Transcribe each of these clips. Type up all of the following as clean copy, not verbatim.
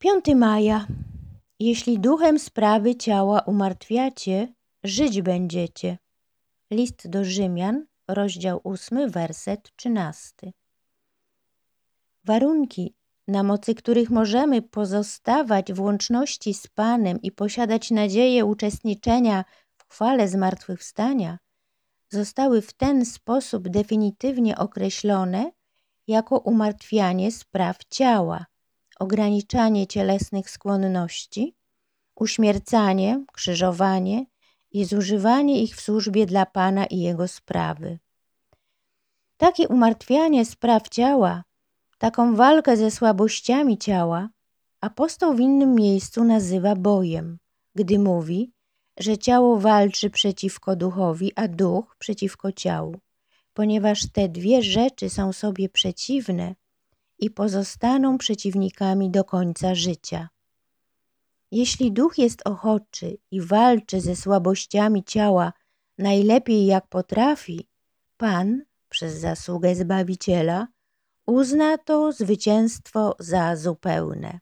5 maja. Jeśli duchem sprawy ciała umartwiacie, żyć będziecie. List do Rzymian, rozdział 8, werset 13. Warunki, na mocy których możemy pozostawać w łączności z Panem i posiadać nadzieję uczestniczenia w chwale zmartwychwstania, zostały w ten sposób definitywnie określone jako umartwianie spraw ciała, ograniczanie cielesnych skłonności, uśmiercanie, krzyżowanie i zużywanie ich w służbie dla Pana i Jego sprawy. Takie umartwianie spraw ciała, taką walkę ze słabościami ciała, apostoł w innym miejscu nazywa bojem, gdy mówi, że ciało walczy przeciwko duchowi, a duch przeciwko ciału, ponieważ te dwie rzeczy są sobie przeciwne i pozostaną przeciwnikami do końca życia. Jeśli duch jest ochoczy i walczy ze słabościami ciała najlepiej jak potrafi, Pan, przez zasługę Zbawiciela, uzna to zwycięstwo za zupełne.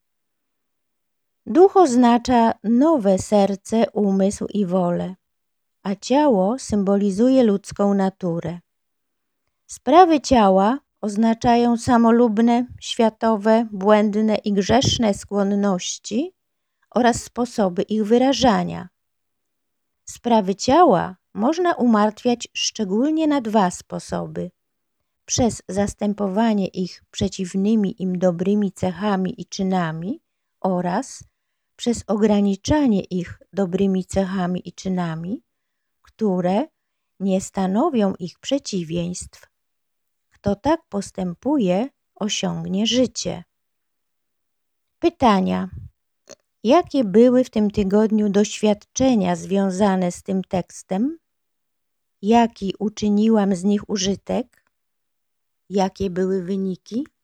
Duch oznacza nowe serce, umysł i wolę, a ciało symbolizuje ludzką naturę. Sprawy ciała oznaczają samolubne, światowe, błędne i grzeszne skłonności oraz sposoby ich wyrażania. Sprawy ciała można umartwiać szczególnie na 2 sposoby: przez zastępowanie ich przeciwnymi im dobrymi cechami i czynami oraz przez ograniczanie ich dobrymi cechami i czynami, które nie stanowią ich przeciwieństw. Kto tak postępuje, osiągnie życie. Pytania. Jakie były w tym tygodniu doświadczenia związane z tym tekstem? Jaki uczyniłam z nich użytek? Jakie były wyniki?